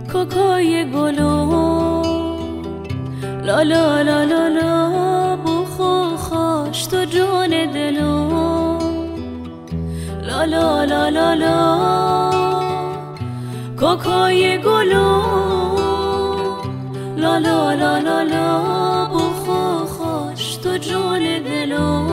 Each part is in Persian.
کوکوی گلو لا لا لا لا لا بخو خوش تو جون دلو لا لا لا لا لا کوکوی گلو لا لا لا لا لا بخو خوش تو جون دلو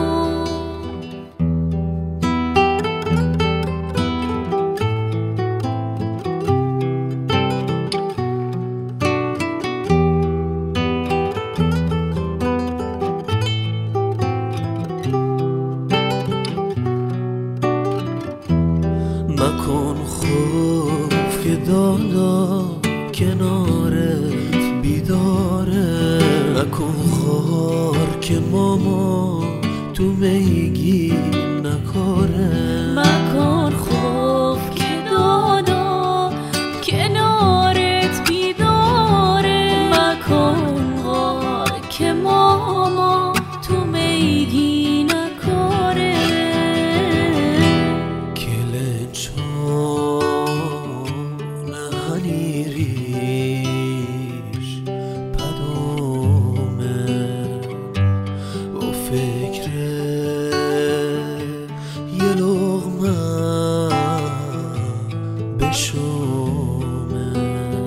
مکن خوف که دادا کنارت بیداره، مکن خار که ماما تو میگی نکاره، مکن خوف که دادا کنارت بیداره، مکن غار که ماما تو میگی نکاره. کلنچون هنیریش پدومه و فکر یه لغمه بشومه،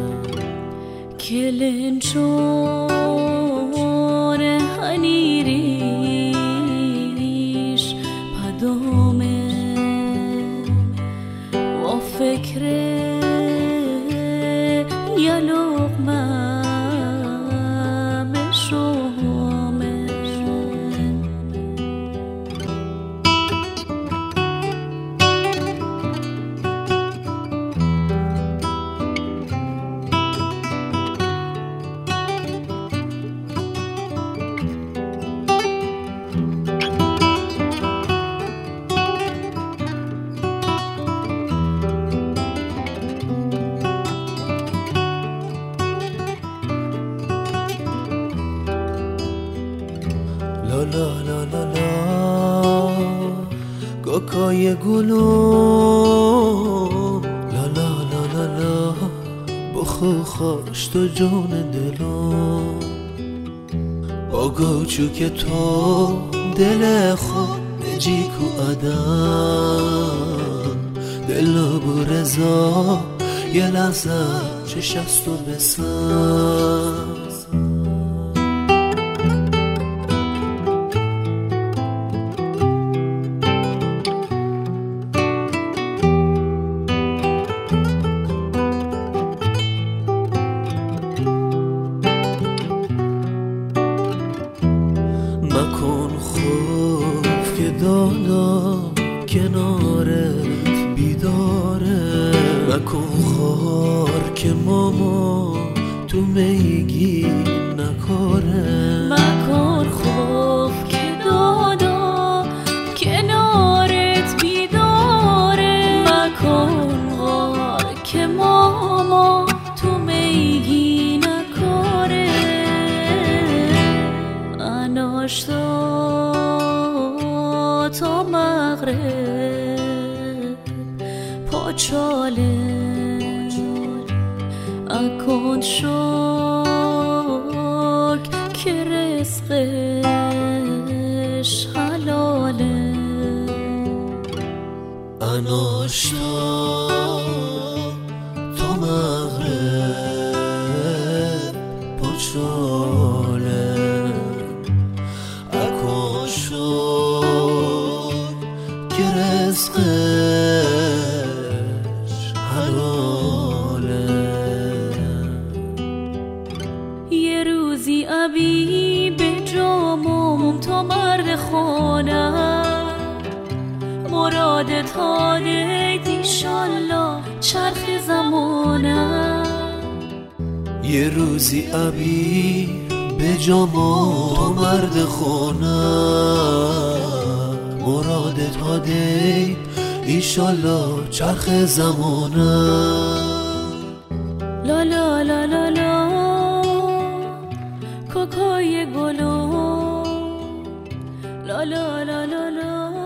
کلنچون هنیریش پدومه و فکر یه لقمه بشومه. لا لا لا لا لا کوکوی گلو لا لا لا لا لا بخو خوش تو جون دلو، با گوچو که تو دل خود نجی کو آدم، دل بو رضا یه لحظه چشستو بسن. مکن خوف که دادا کنارت بیداره، مکن خار که ماما تو میگی نکاره، مکن خوف که دادا کنارت بیداره، مکن غار که ماما تو میگی نکاره. اناش تا مغرب پاچاله اکن شک که رزقش حلاله. اناشتا تا مغرب پاچاله اکن شک که رزقش حلاله. یه روزی ابی به جامم تا مرد خانه مرادت حالت ایشالله چرخ زمانه. یه روزی ابی به جامم تو مرد خانه مرادت هاده ایشالله چرخ زمانه. لا لا لا لا لا کوکوی گلو لا لا لا لا لا